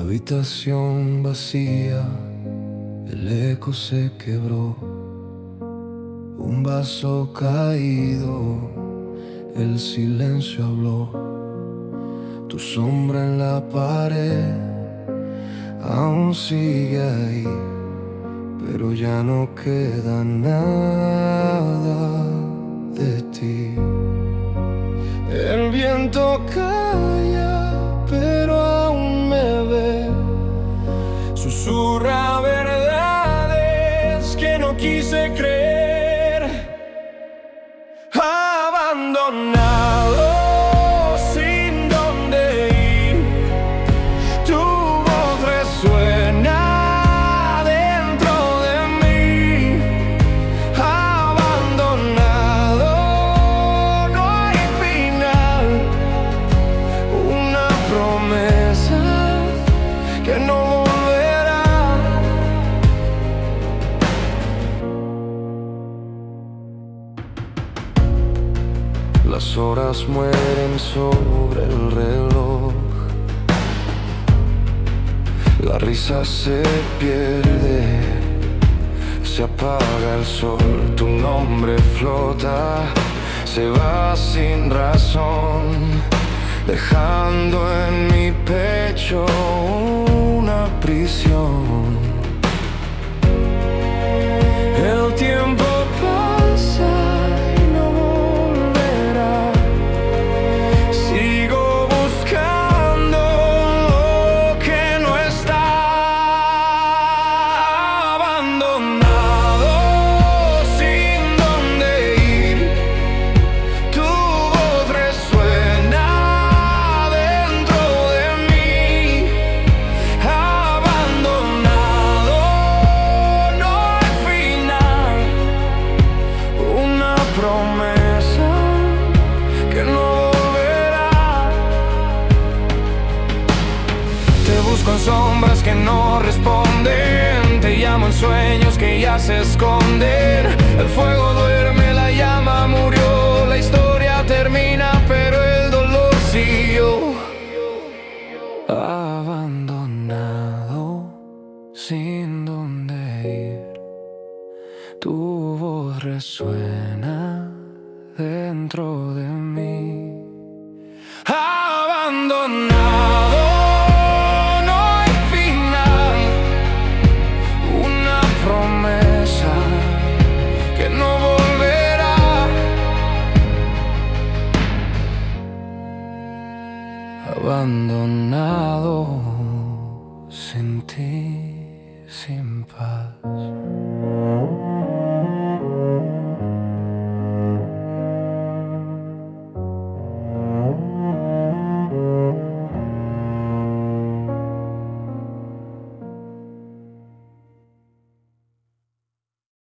Habitación vacía, el eco se quebró. Un vaso caído, el silencio habló. Tu sombra en la pared aún sigue ahí, pero ya no queda nada de ti. El viento calla, pero aún me ve. Susurra verdades que no quise creer. Abandonado, sin dónde ir. Tu voz resuena dentro de mí. Abandonado, no hay final. Una promesa que no volverá. Las horas mueren sobre el reloj. La risa se pierde, se apaga el sol. Tu nombre flota, se va sin razón, dejando en mi pecho una prisión. El tiempo pasa y no volverá. Sigo buscando lo que no está. Abandonado, sin dónde ir. Tu voz resuena dentro de mí. Abandonado, no hay final. Una promesa que no volverá. Te busco en sombras que no responden. Te llamo en sueños que ya se esconden. El fuego duerme, la llama murió. La historia termina, pero el dolor siguió. Abandonado, sin dónde ir. Tu voz resuena dentro de mí. Abandonado, no hay final. Una promesa que no volverá. Abandonado, sin ti, sin paz.